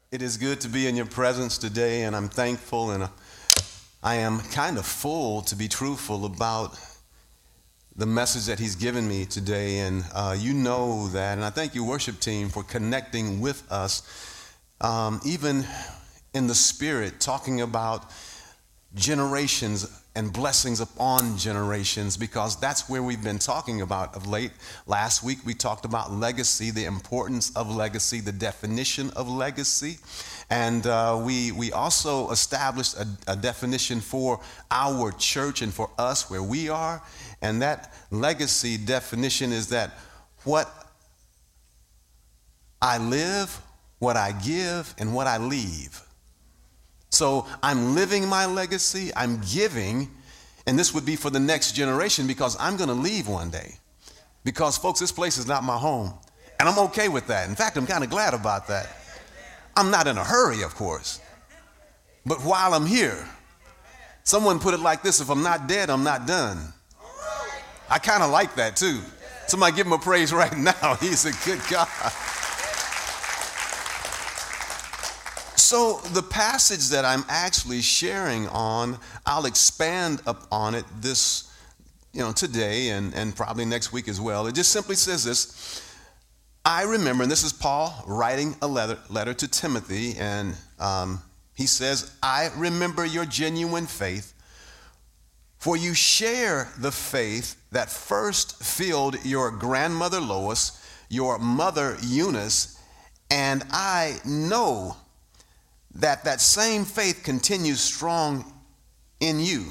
It is good to be in your presence today, and I'm thankful, and I am kind of full, to be truthful, about the message that he's given me today. And you know that, and I thank you, worship team, for connecting with us, even in the spirit, talking about generations and blessings upon generations, because that's where we've been talking about of late. Last week we talked about legacy, the importance of legacy, the definition of legacy, and we also established a definition for our church and for us where we are. And that legacy definition is that what I live, what I give, and what I leave. So I'm living my legacy, I'm giving, and this would be for the next generation, because I'm going to leave one day. Because, folks, this place is not my home, and I'm okay with that. In fact, I'm kind of glad about that. I'm not in a hurry, of course, but while I'm here, someone put it like this: if I'm not dead, I'm not done. I kind of like that, too. Somebody give him a praise right now. He's a good God. So the passage that I'm actually sharing on, I'll expand upon it today and probably next week as well. It just simply says this: I remember, and this is Paul writing a letter to Timothy, and he says, I remember your genuine faith, for you share the faith that first filled your grandmother Lois, your mother Eunice, and I know that same faith continues strong in you.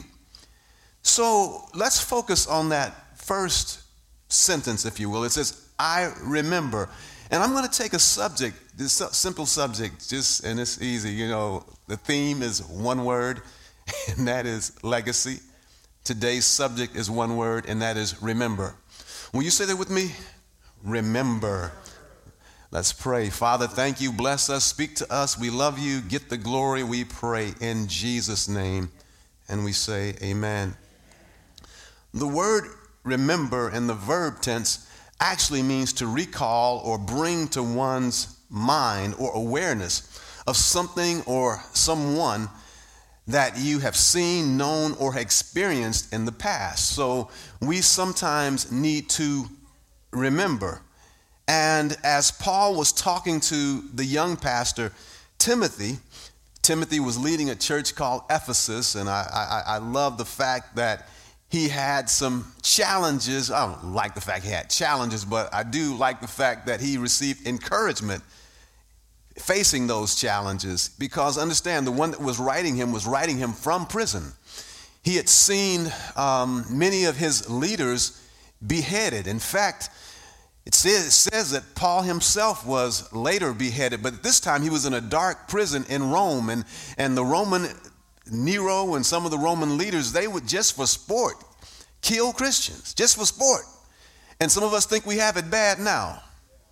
So let's focus on that first sentence, if you will. It says, I remember. And I'm going to take a subject, this simple subject, and it's easy. The theme is one word, and that is legacy. Today's subject is one word, and that is remember. Will you say that with me? Remember. Let's pray. Father, thank you. Bless us. Speak to us. We love you. Get the glory, we pray in Jesus' name. And we say amen. The word remember in the verb tense actually means to recall or bring to one's mind or awareness of something or someone that you have seen, known, or experienced in the past. So we sometimes need to remember. And as Paul was talking to the young pastor, Timothy was leading a church called Ephesus, and I love the fact that he had some challenges. I don't like the fact he had challenges, but I do like the fact that he received encouragement facing those challenges, because understand, the one that was writing him from prison. He had seen many of his leaders beheaded. In fact, it says that Paul himself was later beheaded, but this time he was in a dark prison in Rome, and the Roman Nero and some of the Roman leaders, they would just for sport kill Christians, just for sport. And some of us think we have it bad now.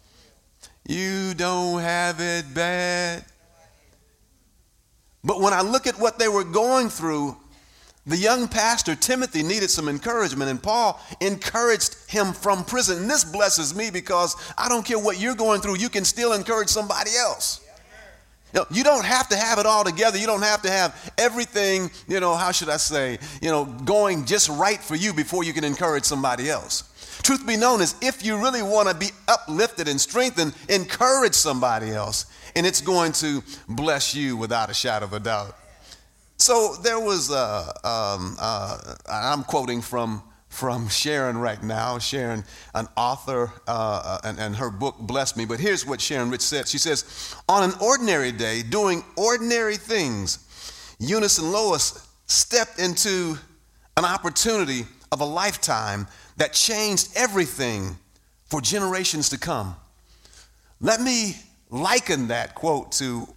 You don't have it bad. But when I look at what they were going through, the young pastor, Timothy, needed some encouragement, and Paul encouraged him from prison. And this blesses me, because I don't care what you're going through, you can still encourage somebody else. You don't have to have it all together. You don't have to have everything, going just right for you before you can encourage somebody else. Truth be known is, if you really want to be uplifted and strengthened, encourage somebody else, and it's going to bless you without a shadow of a doubt. So there was, I'm quoting from Sharon right now. Sharon, an author, and her book blessed me. But here's what Sharon Rich said. She says, on an ordinary day, doing ordinary things, Eunice and Lois stepped into an opportunity of a lifetime that changed everything for generations to come. Let me liken that quote to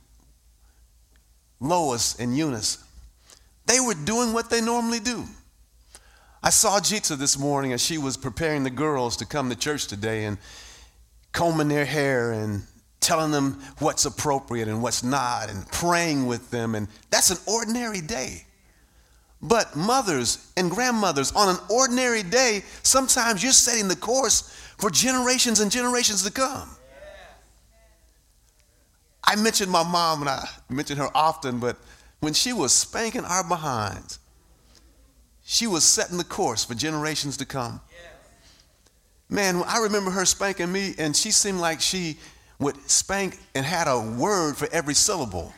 Lois and Eunice. They were doing what they normally do. I saw Jitsa this morning as she was preparing the girls to come to church today, and combing their hair and telling them what's appropriate and what's not, and praying with them. And that's an ordinary day. But mothers and grandmothers, on an ordinary day, sometimes you're setting the course for generations and generations to come. I mentioned my mom, and I mention her often, but when she was spanking our behinds, she was setting the course for generations to come. Man, I remember her spanking me, and she seemed like she would spank and had a word for every syllable.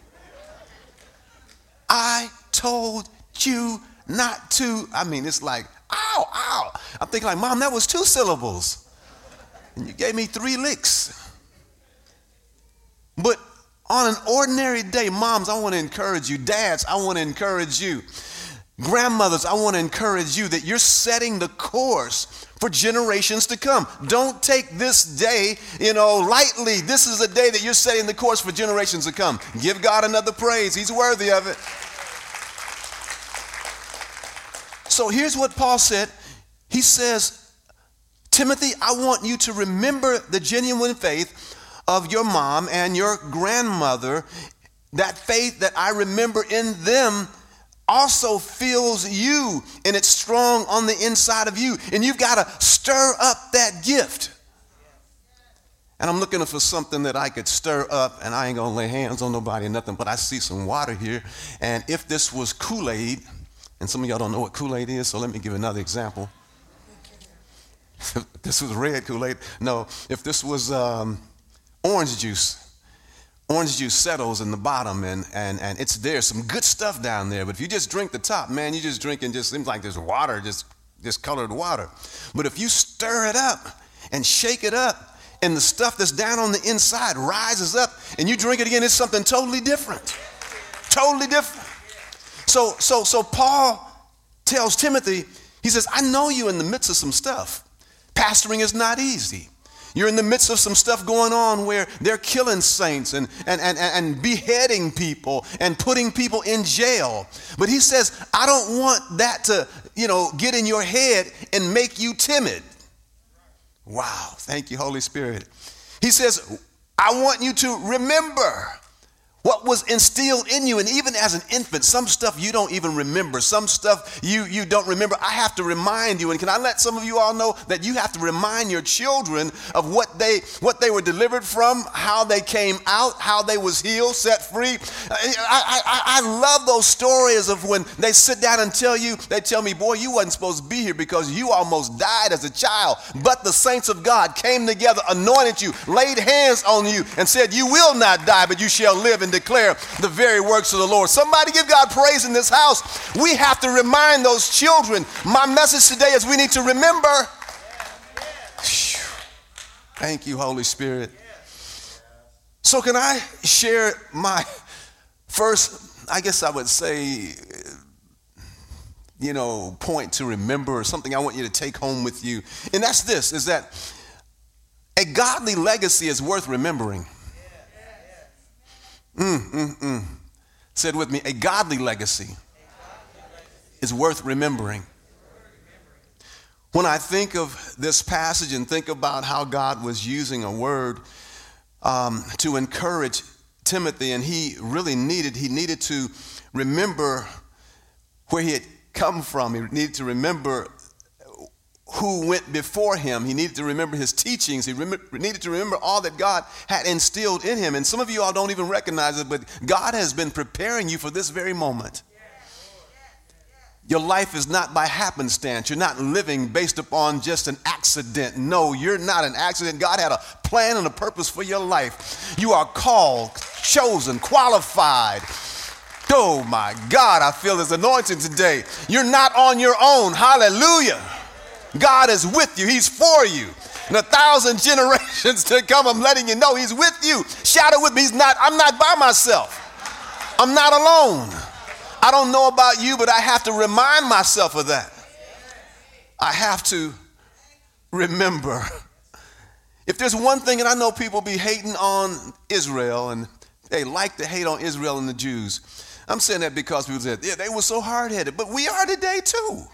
I told you not to. I mean, it's like, ow, ow. I'm thinking like, Mom, that was 2 syllables. And you gave me 3 licks. But on an ordinary day, moms, I want to encourage you. Dads, I want to encourage you. Grandmothers, I want to encourage you that you're setting the course for generations to come. Don't take this day, lightly. This is a day that you're setting the course for generations to come. Give God another praise. He's worthy of it. So here's what Paul said. He says, Timothy, I want you to remember the genuine faith of your mom and your grandmother. That faith that I remember in them also fills you, and it's strong on the inside of you. And you've got to stir up that gift. And I'm looking for something that I could stir up, and I ain't going to lay hands on nobody or nothing, but I see some water here. And if this was Kool-Aid, and some of y'all don't know what Kool-Aid is, so let me give another example. If this was red Kool-Aid. No, if this was orange juice settles in the bottom, and it's there, some good stuff down there. But if you just drink the top, man, you just drink and just seems like there's water, just colored water. But if you stir it up and shake it up, and the stuff that's down on the inside rises up, and you drink it again, it's something totally different. Totally different. So Paul tells Timothy, he says, I know you're in the midst of some stuff. Pastoring is not easy. You're in the midst of some stuff going on where they're killing saints and beheading people and putting people in jail. But he says, I don't want that to, get in your head and make you timid. Wow. Thank you, Holy Spirit. He says, I want you to remember what was instilled in you. And even as an infant, some stuff you don't even remember. Some stuff you don't remember. I have to remind you. And can I let some of you all know that you have to remind your children of what they were delivered from, how they came out, how they was healed, set free. I love those stories of when they sit down and they tell me, boy, you wasn't supposed to be here because you almost died as a child. But the saints of God came together, anointed you, laid hands on you, and said, you will not die, but you shall live and declare the very works of the Lord. Somebody give God praise in this house. We have to remind those children. My message today is we need to remember. Thank you, Holy Spirit. So can I share my first, I guess I would say, point to remember, or something I want you to take home with you. And that's this, is that a godly legacy is worth remembering. Said with me, a godly legacy is worth remembering. When I think of this passage and think about how God was using a word to encourage Timothy, and he needed to remember where he had come from. He needed to remember who went before him. He needed to remember his teachings. He needed to remember all that God had instilled in him. And some of you all don't even recognize it, but God has been preparing you for this very moment. Your life is not by happenstance. You're not living based upon just an accident. No, you're not an accident. God had a plan and a purpose for your life. You are called, chosen, qualified. Oh my God, I feel this anointing today. You're not on your own. Hallelujah. God is with you. He's for you. In 1,000 generations to come, I'm letting you know he's with you. Shout it with me. I'm not by myself. I'm not alone. I don't know about you, but I have to remind myself of that. I have to remember. If there's one thing, and I know people be hating on Israel, and they like to hate on Israel and the Jews. I'm saying that because people said, yeah, they were so hard-headed, but we are today too.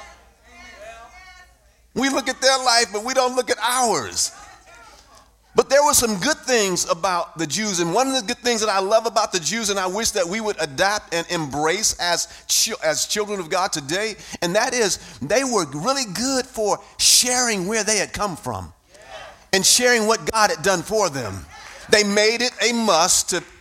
We look at their life, but we don't look at ours. But there were some good things about the Jews, and one of the good things that I love about the Jews, and I wish that we would adapt and embrace as children of God today, and that is they were really good for sharing where they had come from and sharing what God had done for them. They made it a must to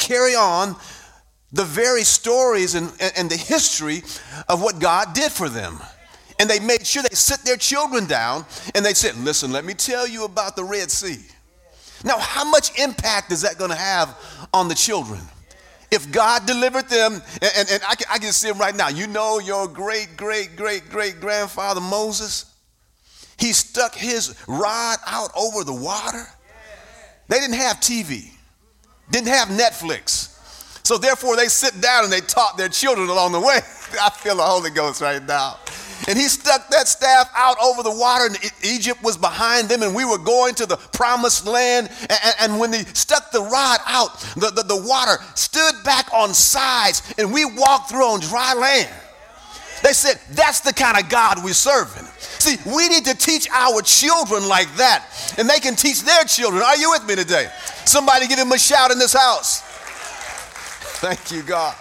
carry on the very stories and the history of what God did for them. And they made sure they sit their children down and they said, listen, let me tell you about the Red Sea. Now, how much impact is that going to have on the children? If God delivered them, and I can see him right now. You know your great-great-great-great-grandfather Moses? He stuck his rod out over the water. They didn't have TV, didn't have Netflix. So therefore, they sit down and they taught their children along the way. I feel the Holy Ghost right now. And he stuck that staff out over the water, and Egypt was behind them, and we were going to the promised land. And when they stuck the rod out, the water stood back on sides, and we walked through on dry land. They said, that's the kind of God we're serving. See, we need to teach our children like that, and they can teach their children. Are you with me today? Somebody give him a shout in this house. Thank you, God.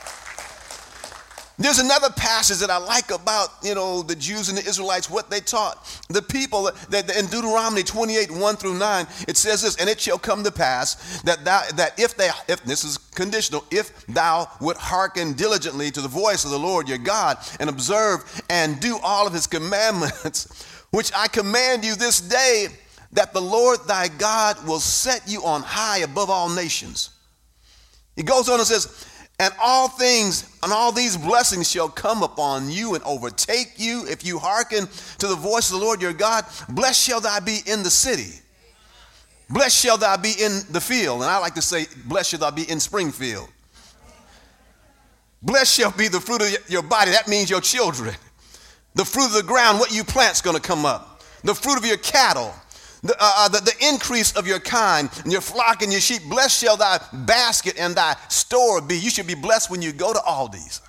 There's another passage that I like about, the Jews and the Israelites, what they taught. The people that in Deuteronomy 28, 1 through 9, it says this, and it shall come to pass that if this is conditional, if thou would hearken diligently to the voice of the Lord your God and observe and do all of his commandments, which I command you this day, that the Lord thy God will set you on high above all nations. He goes on and says, and all things and all these blessings shall come upon you and overtake you if you hearken to the voice of the Lord your God. Blessed shall thou be in the city. Blessed shall thou be in the field. And I like to say, blessed shall thou be in Springfield. Blessed shall be the fruit of your body. That means your children. The fruit of the ground, what you plant's going to come up. The fruit of your cattle. The increase of your kind and your flock and your sheep. Blessed shall thy basket and thy store be. You should be blessed when you go to Aldi's.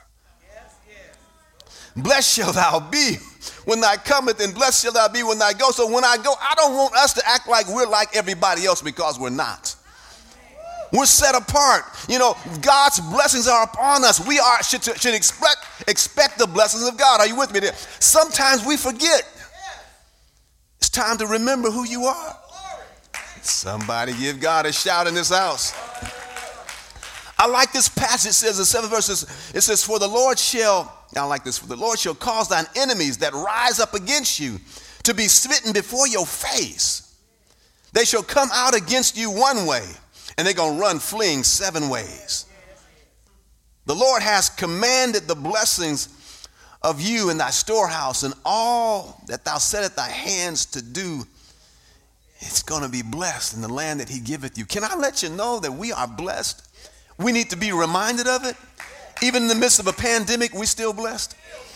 Blessed shall thou be when thou cometh, and blessed shall thou be when thou go. So when I go, I don't want us to act like we're like everybody else, because we're not. We're set apart. God's blessings are upon us. We should expect the blessings of God. Are you with me there? Sometimes we forget. It's time to remember who you are. Somebody give God a shout in this house. I like this passage. It says in 7 verses, it says, for the Lord shall cause thine enemies that rise up against you to be smitten before your face. They shall come out against you one way, and they're going to run fleeing 7 ways. The Lord has commanded the blessings of you in thy storehouse, and all that thou settest thy hands to do, it's going to be blessed in the land that he giveth you. Can I let you know that we are blessed? We need to be reminded of it. Even in the midst of a pandemic, we're still blessed.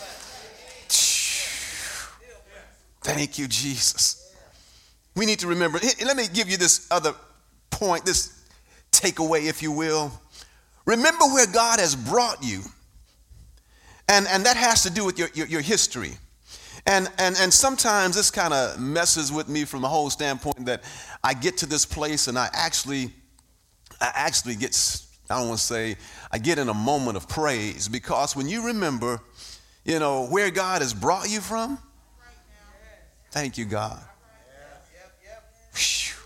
Thank you, Jesus. We need to remember. Let me give you this other point, this takeaway, if you will. Remember where God has brought you. And that has to do with your history. And sometimes this kind of messes with me from the whole standpoint that I get to this place and I actually get, I don't want to say, I get in a moment of praise, because when you remember, where God has brought you from, thank you, God. Whew.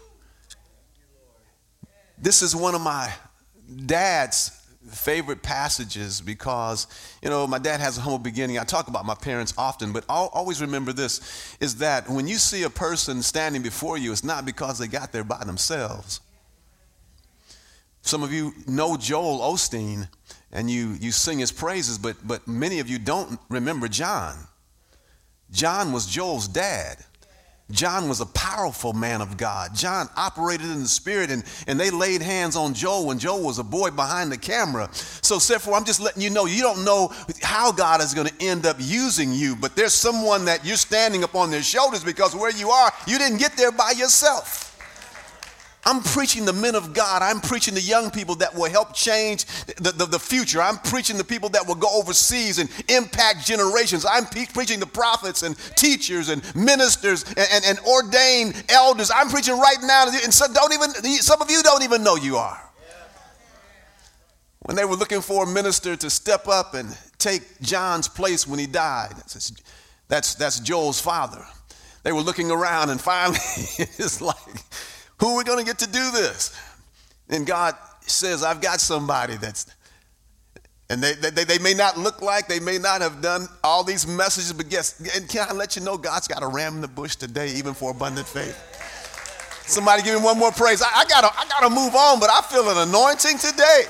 This is one of my dad's favorite passages, because my dad has a humble beginning. I talk about my parents often, but I'll always remember this, is that when you see a person standing before you, it's not because they got there by themselves. Some of you know Joel Osteen and you sing his praises, but many of you don't remember John. John was Joel's dad. John was a powerful man of God. John operated in the Spirit, and they laid hands on Joel when Joel was a boy behind the camera. So therefore, I'm just letting you know, you don't know how God is going to end up using you, but there's someone that you're standing upon their shoulders, because where you are, you didn't get there by yourself. I'm preaching the men of God. I'm preaching the young people that will help change the future. I'm preaching the people that will go overseas and impact generations. I'm preaching the prophets and teachers and ministers and ordained elders. I'm preaching right now, and some of you don't even know you are. When they were looking for a minister to step up and take John's place when he died, that's Joel's father. They were looking around, and finally it's like, who are we going to get to do this? And God says, I've got somebody and they may not look like, they may not have done all these messages, but yes, and can I let you know God's got a ram in the bush today, even for abundant faith. Somebody give me one more praise. I gotta move on, but I feel an anointing today.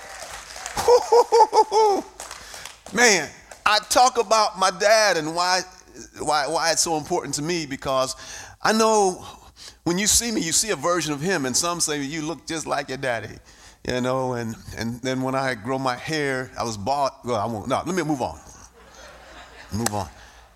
Man, I talk about my dad and why it's so important to me, because I know when you see me, you see a version of him, and some say you look just like your daddy. You know, and then when I grow my hair, I was bald. Well, I won't. No, let me move on. Move on.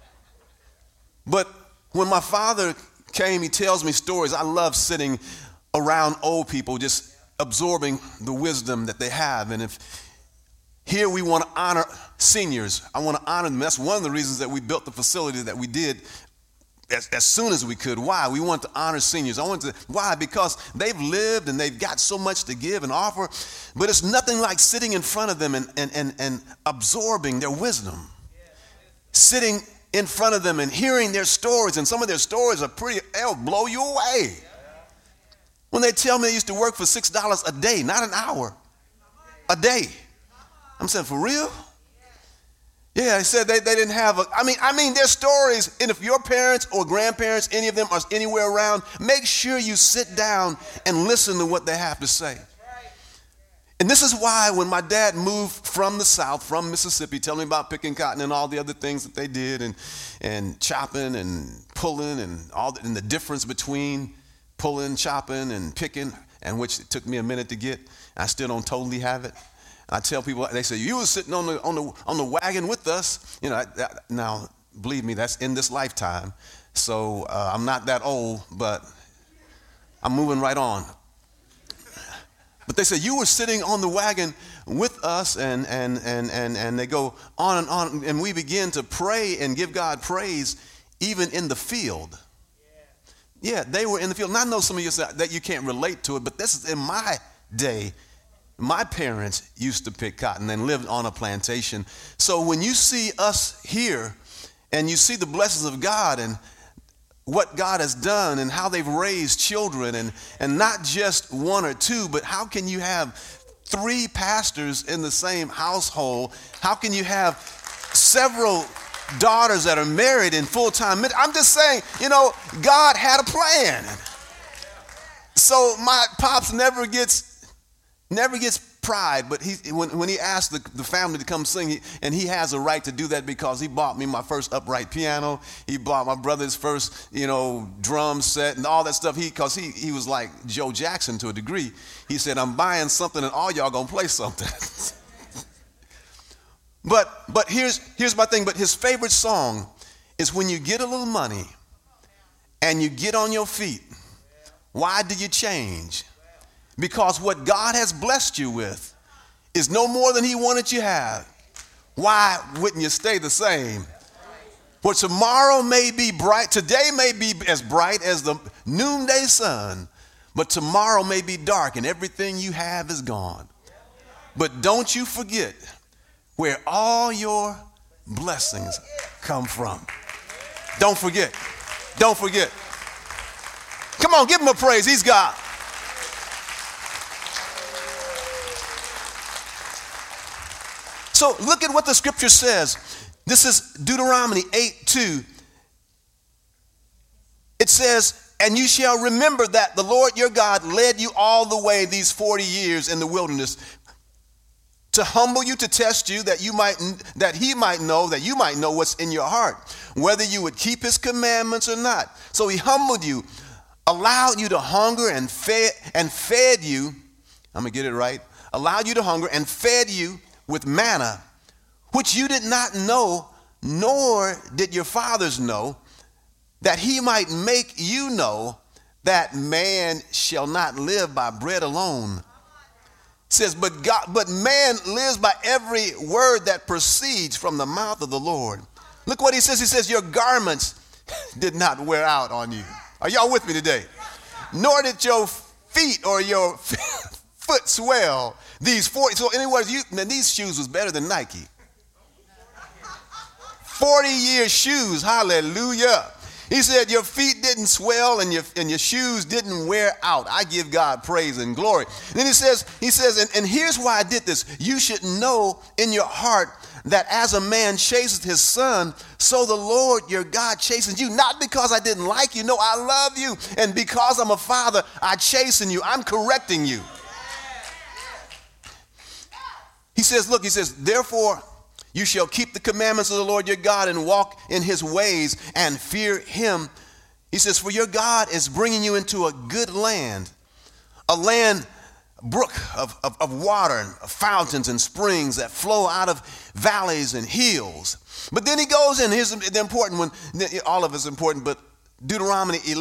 But when my father came, he tells me stories. I love sitting around old people, just absorbing the wisdom that they have. And if here we want to honor seniors, I want to honor them. That's one of the reasons that we built the facility that we did as soon as we could. Why? We want to honor seniors. Why? Because they've lived and they've got so much to give and offer, but it's nothing like sitting in front of them and absorbing their wisdom. Sitting in front of them and hearing their stories, and some of their stories are they'll blow you away. When they tell me they used to work for $6 a day, not an hour, a day. I'm saying, for real? Yeah, they said they didn't have I mean, their stories, and if your parents or grandparents, any of them are anywhere around, make sure you sit down and listen to what they have to say. And this is why when my dad moved from the South, from Mississippi, telling me about picking cotton and all the other things that they did, and chopping and pulling and the difference between pulling, chopping, and picking, and which it took me a minute to get. I still don't totally have it. I tell people, they say, you were sitting on the wagon with us. You know, now, believe me, that's in this lifetime. So I'm not that old, but I'm moving right on. But they say, you were sitting on the wagon with us, and they go on and on, and we begin to pray and give God praise even in the field. Yeah, they were in the field. And I know some of you say that you can't relate to it, but this is in my day. My parents used to pick cotton and lived on a plantation. So when you see us here and you see the blessings of God and what God has done and how they've raised children, and not just one or two, but how can you have 3 pastors in the same household? How can you have several daughters that are married in full-time? I'm just saying, you know, God had a plan. So my pops never gets pride, but when he asked the family to come sing, and he has a right to do that because he bought me my first upright piano. He bought my brother's first, drum set and all that stuff. Because he was like Joe Jackson to a degree. He said, I'm buying something and all y'all gonna play something. But here's my thing. But his favorite song is when you get a little money and you get on your feet. Why do you change? Because what God has blessed you with is no more than he wanted you to have. Why wouldn't you stay the same? For tomorrow may be bright. Today may be as bright as the noonday sun, but tomorrow may be dark and everything you have is gone. But don't you forget where all your blessings come from. Don't forget. Don't forget. Come on, give him a praise. He's God. So look at what the scripture says. This is Deuteronomy 8:2. It says, and you shall remember that the Lord your God led you all the way these 40 years in the wilderness to humble you, to test you, that you might know what's in your heart, whether you would keep his commandments or not. So he humbled you, allowed you to hunger and fed you. I'm going to get it right. Allowed you to hunger and fed you with manna, which you did not know, nor did your fathers know, that he might make you know that man shall not live by bread alone. It says, but man lives by every word that proceeds from the mouth of the Lord. Look what he says. He says, your garments did not wear out on you. Are y'all with me today? Nor did your feet or your foot swell. These 40, so in other words, these shoes was better than Nike. 40-year shoes, hallelujah. He said, your feet didn't swell and your shoes didn't wear out. I give God praise and glory. And then he says, and here's why I did this. You should know in your heart that as a man chastens his son, so the Lord your God chastens you. Not because I didn't like you. No, I love you. And because I'm a father, I chasten you. I'm correcting you. He says, look, he says, therefore, you shall keep the commandments of the Lord your God and walk in his ways and fear him. He says, for your God is bringing you into a good land, a land, brook of water and fountains and springs that flow out of valleys and hills. But then he goes in, here's the important one, all of it's important, but Deuteronomy, the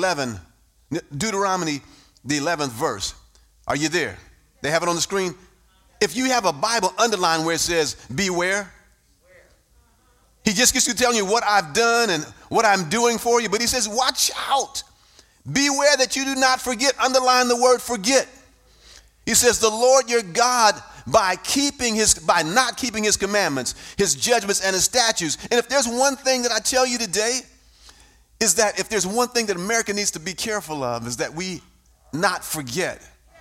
11th verse. Are you there? They have it on the screen. If you have a Bible underlined where it says, beware, he just gets to telling you what I've done and what I'm doing for you. But he says, watch out. Beware that you do not forget. Underline the word forget. He says, the Lord your God, by not keeping his commandments, his judgments, and his statutes. And if there's one thing that I tell you today, is that if there's one thing that America needs to be careful of, is that we not forget.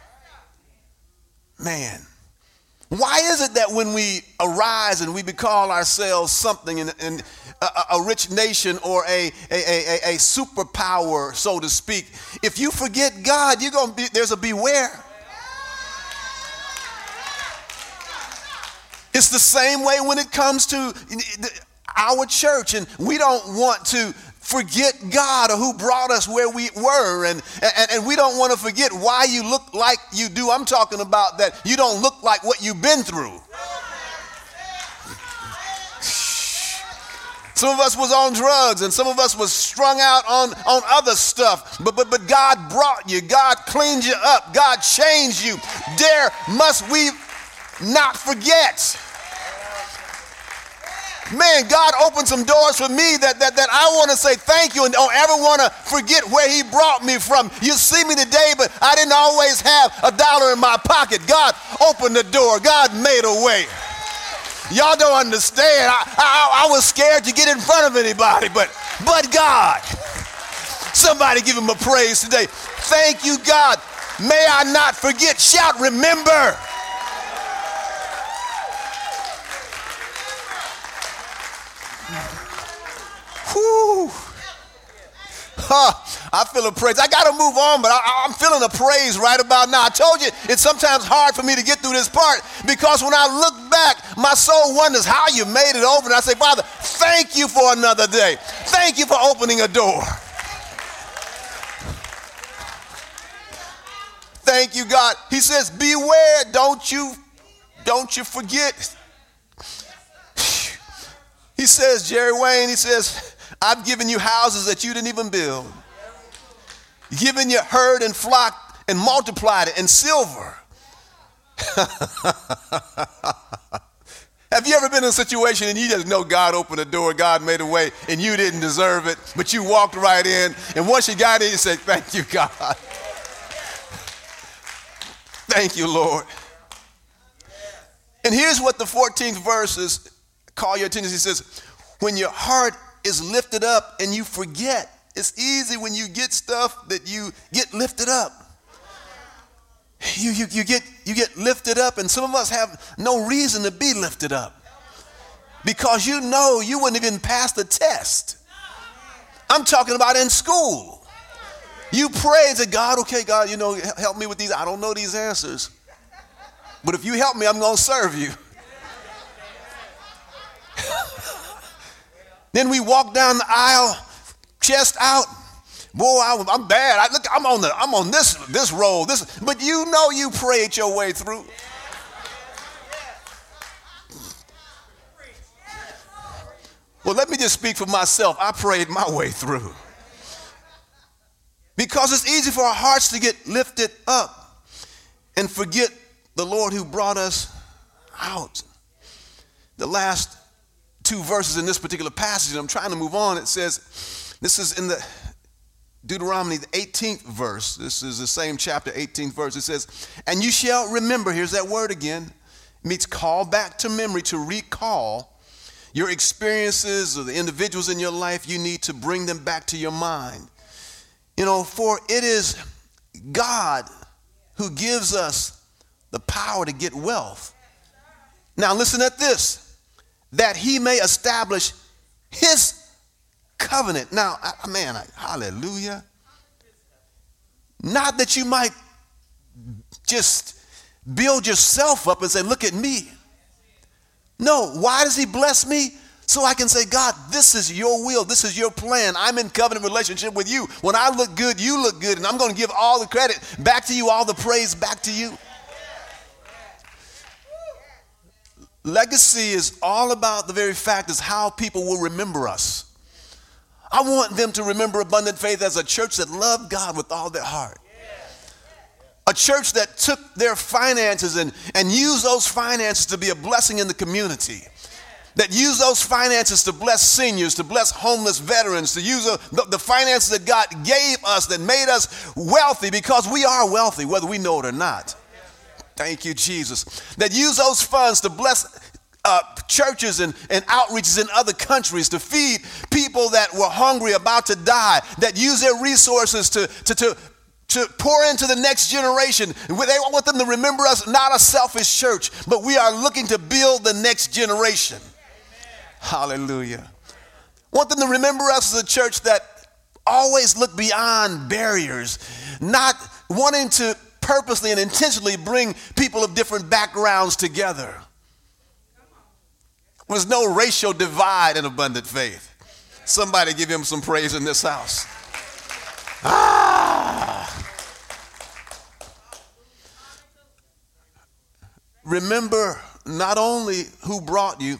Man. Why is it that when we arise and we call ourselves something in a rich nation or a superpower, so to speak, if you forget God, there's a beware. It's the same way when it comes to our church, and we don't want to forget God or who brought us where we were, and we don't want to forget why you look like you do. I'm talking about that you don't look like what you've been through. Some of us was on drugs and some of us was strung out on other stuff, but God brought you, God cleaned you up, God changed you. Dare must we not forget. Man, God opened some doors for me that I want to say thank you and don't ever want to forget where he brought me from. You see me today, but I didn't always have $1 in my pocket. God opened the door. God made a way. Y'all don't understand. I was scared to get in front of anybody, but God. Somebody give him a praise today. Thank you, God. May I not forget. Shout, remember. Whew. I feel a praise. I got to move on, but I'm feeling a praise right about now. I told you it's sometimes hard for me to get through this part because when I look back, my soul wonders how you made it over. And I say, Father, thank you for another day. Thank you for opening a door. Thank you, God. He says, beware, don't you forget. He says, Jerry Wayne, he says, I've given you houses that you didn't even build. Given you herd and flock and multiplied it in silver. Have you ever been in a situation and you just know God opened a door, God made a way, and you didn't deserve it, but you walked right in, and once you got in, you said, thank you, God. Thank you, Lord. And here's what the 14th verse is. Call your attention. He says, when your heart is lifted up and you forget, it's easy when you get stuff that you get lifted up. You get lifted up, and some of us have no reason to be lifted up because you know you wouldn't even pass the test. I'm talking about in school. You pray to God, okay, God, help me with these. I don't know these answers, but if you help me, I'm going to serve you. Then we walk down the aisle, chest out. Boy, I'm bad. I'm on this roll. But you prayed your way through. Well, let me just speak for myself. I prayed my way through. Because it's easy for our hearts to get lifted up and forget the Lord who brought us out. The last two verses in this particular passage, and I'm trying to move on, it says, this is in the Deuteronomy, the 18th verse. This is the same chapter, 18th verse. It says, and you shall remember, here's that word again, it means call back to memory, to recall. your experiences or the individuals in your life, you need to bring them back to your mind. For it is God who gives us the power to get wealth. Now listen at this, that he may establish his covenant. Now, hallelujah. Not that you might just build yourself up and say, look at me. No, why does he bless me? So I can say, God, this is your will. This is your plan. I'm in covenant relationship with you. When I look good, you look good. And I'm going to give all the credit back to you, all the praise back to you. Legacy is all about the very fact is how people will remember us. I want them to remember Abundant Faith as a church that loved God with all their heart. A church that took their finances and used those finances to be a blessing in the community. That used those finances to bless seniors, to bless homeless veterans, to use the finances that God gave us that made us wealthy, because we are wealthy whether we know it or not. Thank you, Jesus. That use those funds to bless churches and outreaches in other countries, to feed people that were hungry, about to die, that use their resources to pour into the next generation. They want them to remember us, not a selfish church, but we are looking to build the next generation. Hallelujah. I want them to remember us as a church that always look beyond barriers, not wanting to purposely and intentionally bring people of different backgrounds together. There's no racial divide in Abundant Faith. Somebody give him some praise in this house. Remember not only who brought you,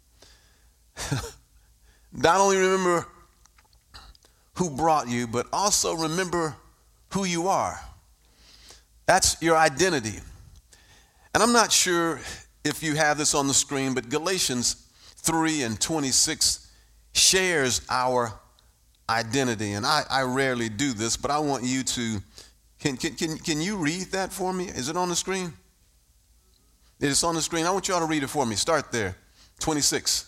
not only remember who brought you, but also remember who you are. That's your identity. And I'm not sure if you have this on the screen, but Galatians 3:26 shares our identity. And I rarely do this, but I want you to, can you read that for me? Is it on the screen? It is on the screen. I want you all to read it for me. Start there. 26.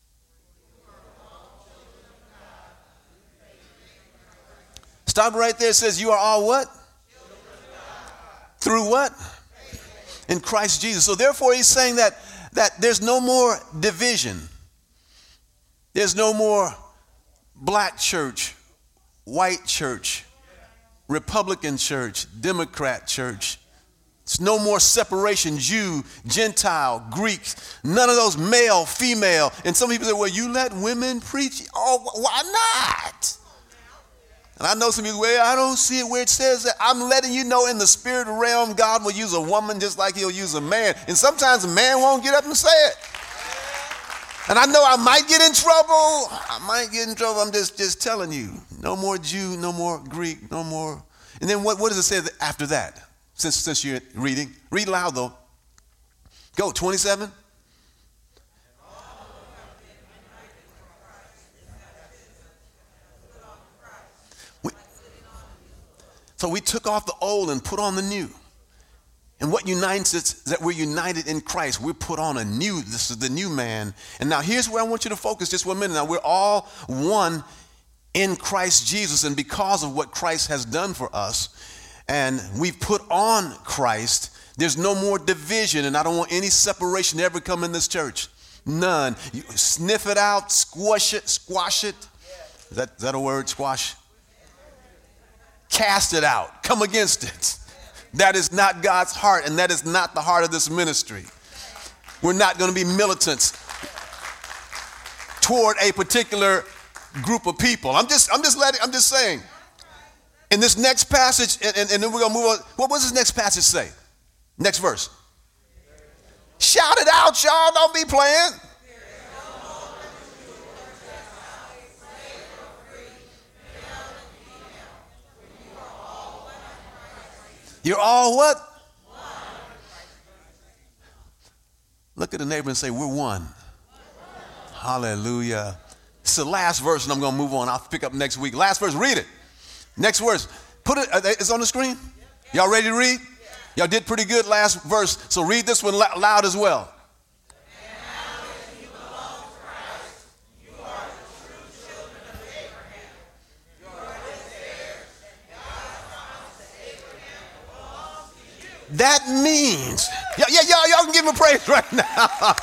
Stop right there. It says you are all what? Through what? In Christ Jesus. So therefore he's saying that there's no more division. There's no more black church, white church, Republican church, Democrat church. It's no more separation, Jew, Gentile, Greek, none of those male, female. And some people say, well, you let women preach? Oh, why not? And I know some people, well, I don't see it where it says that. I'm letting you know in the spirit realm, God will use a woman just like he'll use a man. And sometimes a man won't get up and say it. And I know I might get in trouble. I'm just telling you. No more Jew, no more Greek, no more. And then what does it say after that? Since you're reading. Read loud though. Go, 27. So we took off the old and put on the new. And what unites us is that we're united in Christ. We're put on a new, this is the new man. And now here's where I want you to focus just 1 minute. Now we're all one in Christ Jesus, and because of what Christ has done for us, and we've put on Christ, there's no more division, and I don't want any separation to ever come in this church. None. You sniff it out, squash it. Is that a word, squash? Cast it out. Come against it. That is not God's heart, and that is not the heart of this ministry. We're not going to be militants toward a particular group of people. I'm just saying. In this next passage, and then we're going to move on. What does this next passage say? Next verse. Shout it out, y'all. Don't be playing. You're all what? One. Look at the neighbor and say, we're one. Hallelujah. It's the last verse, and I'm going to move on. I'll pick up next week. Last verse, read it. Next verse. Put it, it's on the screen? Y'all ready to read? Y'all did pretty good last verse, so read this one loud as well. That means, y'all can give him praise right now.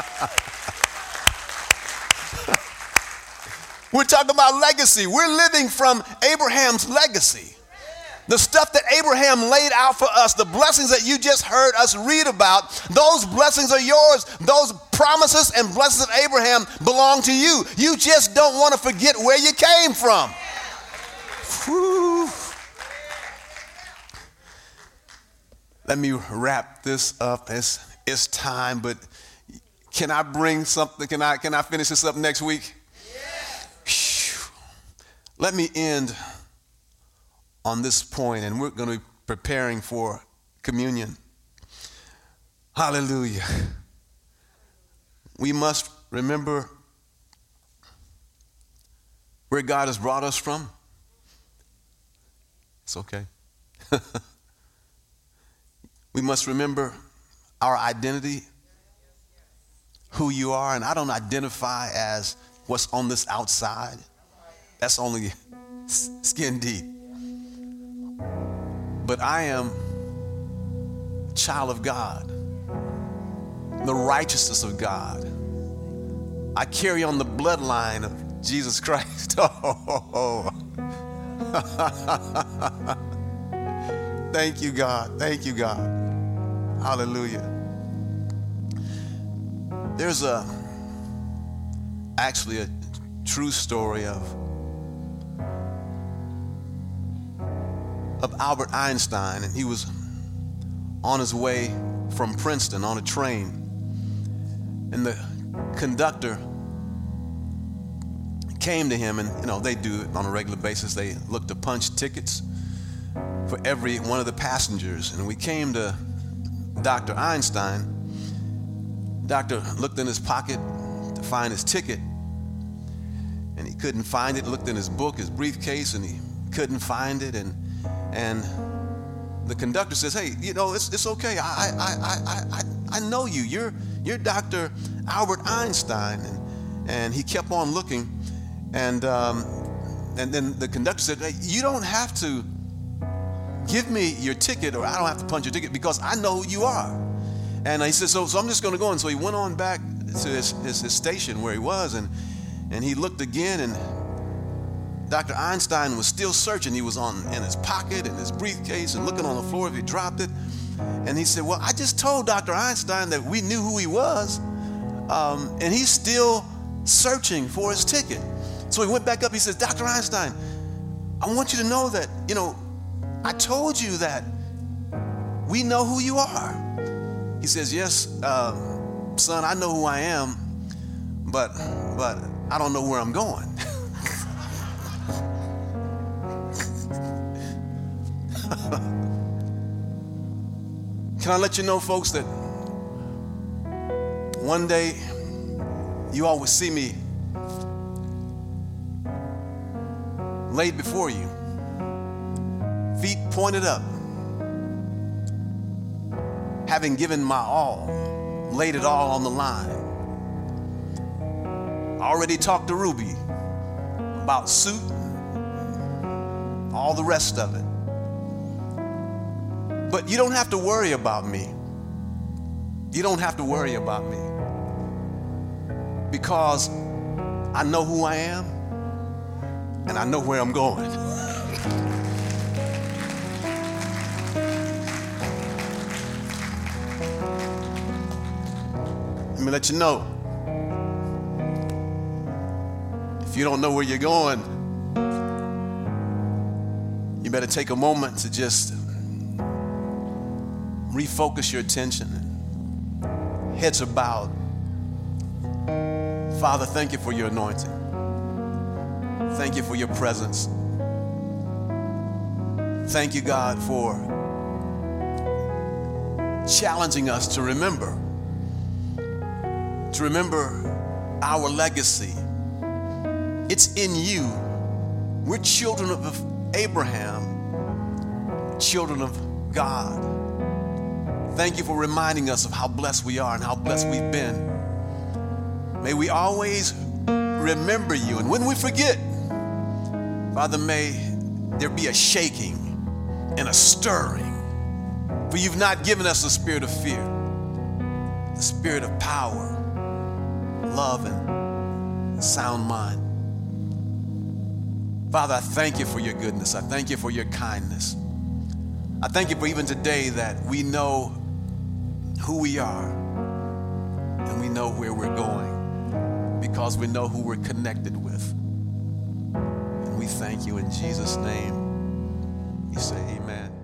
We're talking about legacy. We're living from Abraham's legacy. The stuff that Abraham laid out for us, the blessings that you just heard us read about, those blessings are yours. Those promises and blessings of Abraham belong to you. You just don't want to forget where you came from. Whew. Let me wrap this up. It's time, but can I bring something? Can I finish this up next week? Yes. Let me end on this point, and we're going to be preparing for communion. Hallelujah. We must remember where God has brought us from. It's okay. We must remember our identity, who you are, and I don't identify as what's on this outside. That's only skin deep. But I am a child of God, the righteousness of God. I carry on the bloodline of Jesus Christ. Oh. Thank you, God. Thank you, God. Hallelujah. There's actually a true story of Albert Einstein, and he was on his way from Princeton on a train, and the conductor came to him, and they do it on a regular basis. They look to punch tickets for every one of the passengers, and we came to Dr. Einstein. Doctor looked in his pocket to find his ticket, and he couldn't find it. Looked in his book, his briefcase, and he couldn't find it, and the conductor says, "Hey, it's okay. I know you. You're Dr. Albert Einstein." And he kept on looking, and then the conductor said, "Hey, you don't have to give me your ticket, or I don't have to punch your ticket, because I know who you are." And he said, so I'm just going to go. And so he went on back to his station where he was, and he looked again, and Dr. Einstein was still searching. He was in his pocket, in his briefcase, and looking on the floor if he dropped it. And he said, "Well, I just told Dr. Einstein that we knew who he was, and he's still searching for his ticket." So he went back up. He says, "Dr. Einstein, I want you to know that, I told you that we know who you are." He says, "Yes, son, I know who I am, but I don't know where I'm going." Can I let you know, folks, that one day you always see me laid before you, feet pointed up, having given my all, laid it all on the line. I already talked to Ruby about suit, all the rest of it. But you don't have to worry about me. You don't have to worry about me, because I know who I am and I know where I'm going. Let me let you know, if you don't know where you're going, you better take a moment to just refocus your attention. Heads are bowed. Father, thank you for your anointing. Thank you for your presence. Thank you, God, for challenging us to remember our legacy. It's in you. We're children of Abraham, children of God. Thank you for reminding us of how blessed we are and how blessed we've been. May we always remember you. And when we forget, Father, may there be a shaking and a stirring For you've not given us a spirit of fear, the spirit of power, love, and sound mind. Father, I thank you for your goodness. I thank you for your kindness. I thank you for even today that we know who we are and we know where we're going because we know who we're connected with. And we thank you in Jesus' name. We say amen.